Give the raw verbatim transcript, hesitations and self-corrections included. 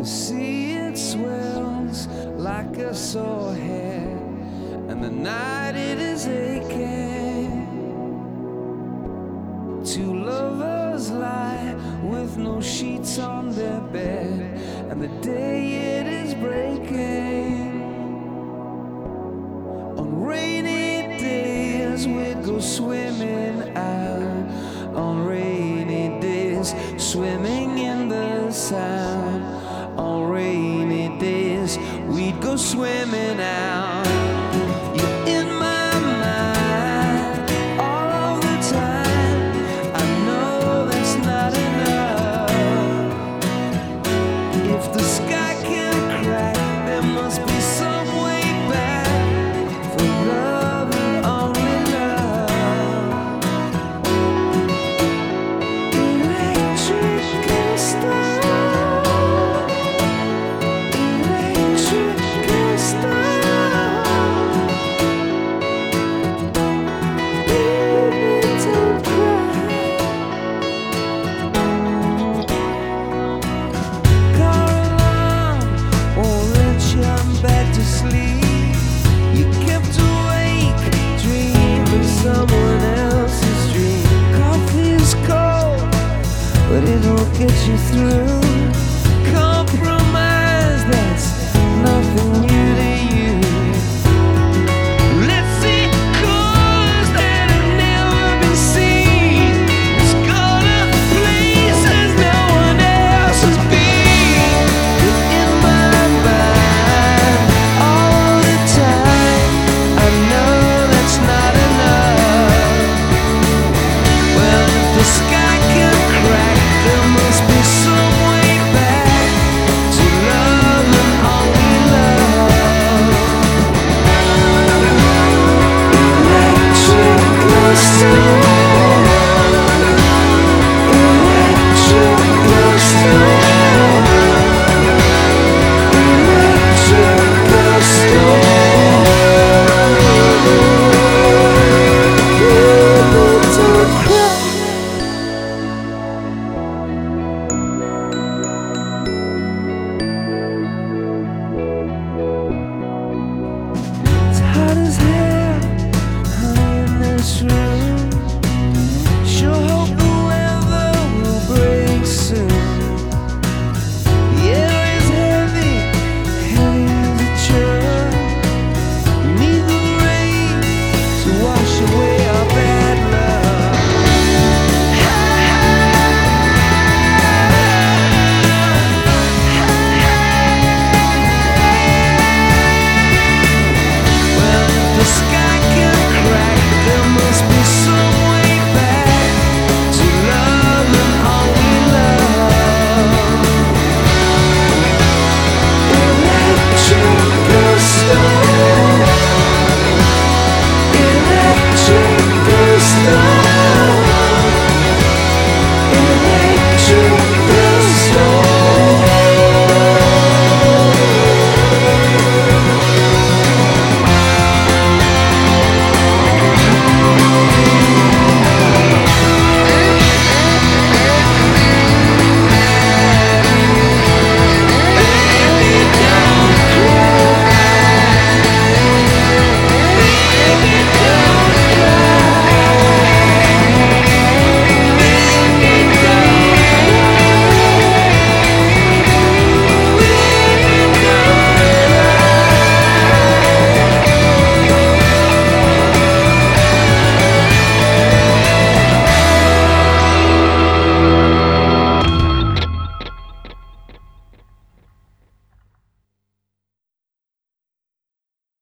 The sea, it swells like a sore head, and the night it is aching. Two lovers lie with no sheets on their bed, and the day it is breaking. On rainy days we'd go swimming out, on rainy days swimming in the Sound. On rainy days we'd go swimming out. You're in my mind all of the time. I know that's not enough. If the sky can crack, there must be some way back for love and only love. Electrical stars. Someone else's dream. Coffee is cold, but it'll get you through.